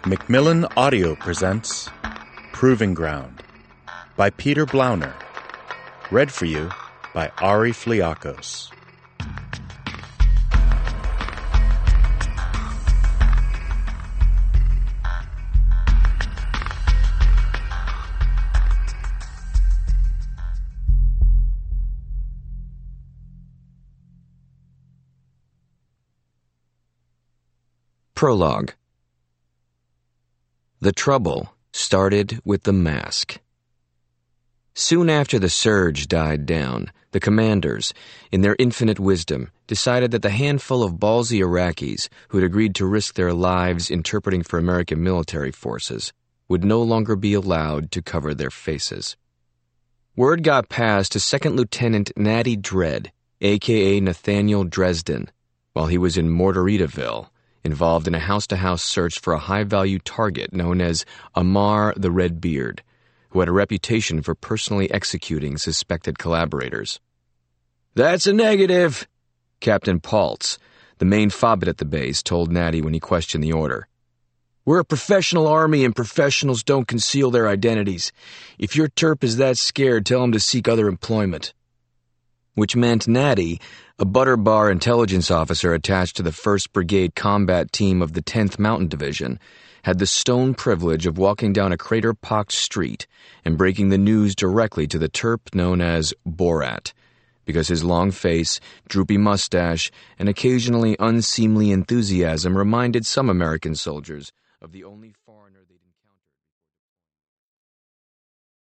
Macmillan Audio presents Proving Ground by Peter Blauner. Read for you by Ari Fliakos. Prologue. The trouble started with the mask. Soon after the surge died down, the commanders, in their infinite wisdom, decided that the handful of ballsy Iraqis who had agreed to risk their lives interpreting for American military forces would no longer be allowed to cover their faces. Word got passed to Second Lieutenant Natty Dread, a.k.a. Nathaniel Dresden, while he was in Mortaritaville, involved in a house-to-house search for a high-value target known as Amar the Redbeard, who had a reputation for personally executing suspected collaborators. "That's a negative," Captain Paltz, the main fobbit at the base, told Natty when he questioned the order. "We're a professional army and professionals don't conceal their identities. If your Terp is that scared, tell him to seek other employment." Which meant Natty, a butter bar intelligence officer attached to the 1st Brigade combat team of the 10th Mountain Division, had the stone privilege of walking down a crater-pocked street and breaking the news directly to the Terp known as Borat, because his long face, droopy mustache, and occasionally unseemly enthusiasm reminded some American soldiers of the only foreigner